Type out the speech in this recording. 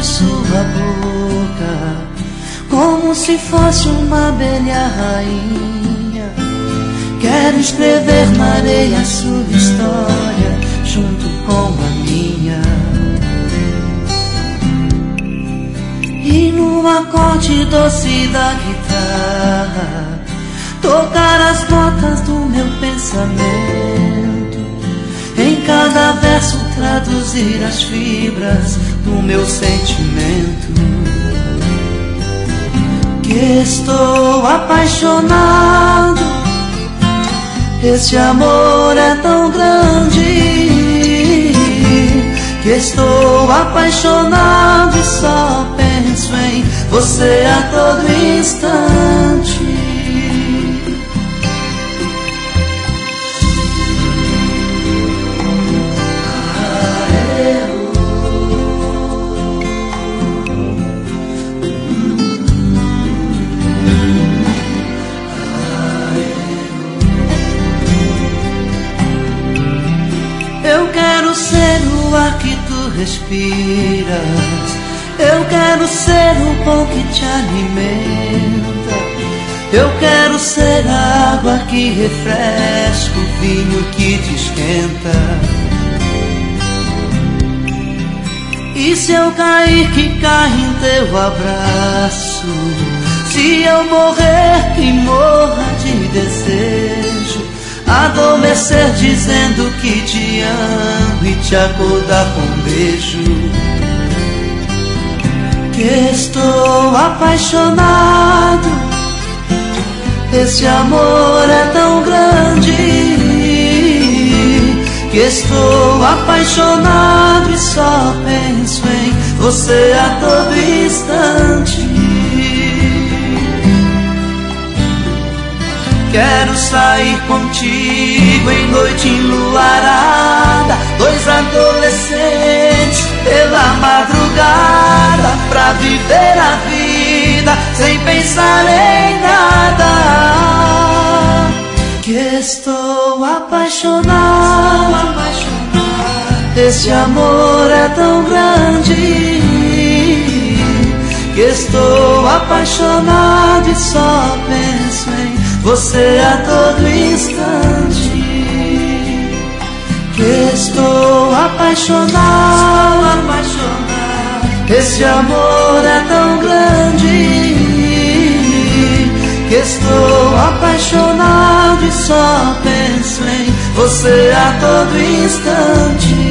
de sua boca, como se fosse uma abelha rainha. Quero escrever na areia a sua história, junto com a minha. E no acorde doce da guitarra, tocar as notas do meu pensamento. Em cada verso traduzir as fibras do meu sentimento. Que estou apaixonado, esse amor é tão grande. Que estou apaixonado e só penso em você a todo instante. Eu quero ser o ar que tu respiras, eu quero ser o pão que te alimenta, eu quero ser a água que refresca, o vinho que te esquenta. E se eu cair, que caia em teu abraço, se eu morrer, que morra de desejo, adormecer dizendo que te amo e te acordar com um beijo. Que estou apaixonado, esse amor é tão grande. Que estou apaixonado e só penso em você a todo instante. Quero sair contigo em noite enluarada, dois adolescentes pela madrugada, pra viver a vida sem pensar em nada. Que estou apaixonado, esse amor é tão grande. Que estou apaixonado e só penso em você a todo instante. Que estou apaixonado, esse amor é tão grande. Que estou apaixonado e só penso em você a todo instante.